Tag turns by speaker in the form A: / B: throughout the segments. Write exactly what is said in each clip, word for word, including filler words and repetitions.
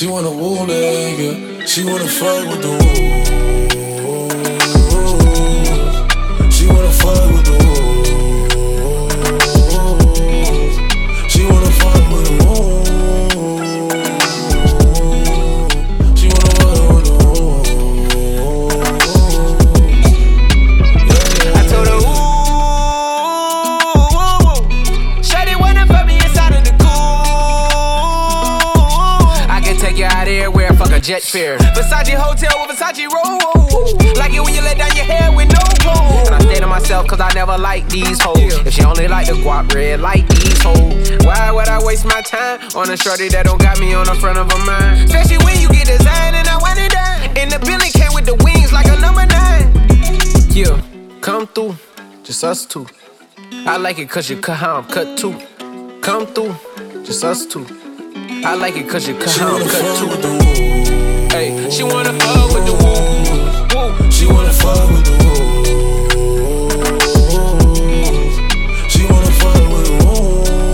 A: She wanna woo nigga. She wanna fuck with the woo. She wanna fuck with the woo. She wanna fuck with the woo. She wanna fuck with the woo.
B: I told her, ooh, shawty wanna fuck me inside of the cool. I can take you out everywhere, fuck a jet fare. Versace hotel with Versace roll. Like it when you let down your hair with no clothes. And I stay to myself cause I never like these hoes. If she only like the guap red, like these hoes. Why would I waste my time on a shorty that don't got me on the front of her mind? Especially when you get designed and I want it done. And the Billy came with the wings like a number nine. Yeah, come through, just us two. I like it cause you cut how I'm cut too. Come through, just us two. I like it cause you cut how I'm cut too. Hey, she wanna fuck with the woo.
A: She wanna fuck with the woo. She wanna fuck with the woo.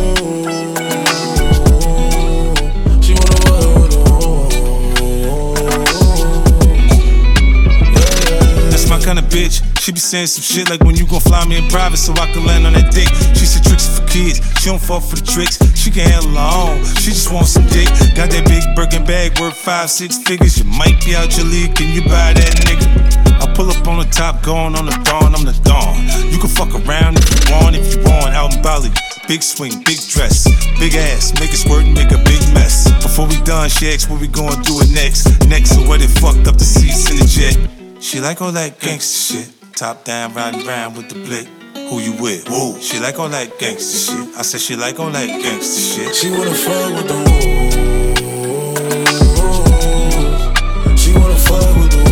A: She wanna fuck with the woo.
C: That's my kind of bitch. She be saying some shit like when you gon' fly me in private so I can land on that dick. She said tricks for kids. She don't fall for the tricks. She can handle her own. She just wants some dick. Got that big Birkin bag worth five, six figures. You might be out your league. Can you buy that nigga? I pull up on the top, going on the dawn, I'm the dawn. You can fuck around if you want, if you want, out in Bali. Big swing, big dress, big ass, make it squirt and make a big mess. Before we done, she asked what we gon' do it next. Next to where they fucked up the seats in the jet. She like all that gangsta shit. Top down, riding round with the blick. Who you with? Woo. She like all that gangsta shit. I said she like all that gangsta shit.
A: She wanna fuck with the woo. She wanna fuck with the woo.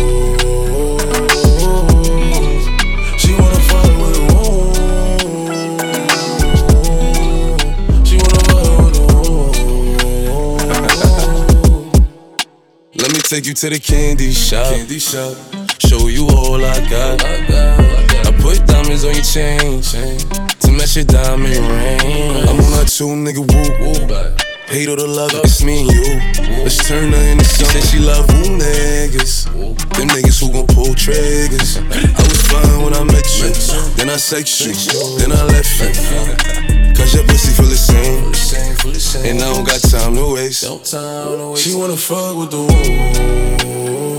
A: Take you to the candy shop, candy shop. Show you all I got. I, got, I, got. I put diamonds on your chain, chain to match your diamond ring. I'm on that two nigga woo woo. Hate all the love, it's me and you. Let's turn her into something. She said she love woo niggas. Them niggas who gon' pull triggers. I was fine when I met you, then I sex you, then I left you. Cause your pussy feel the same, and I don't got time to waste. She wanna fuck with the woo.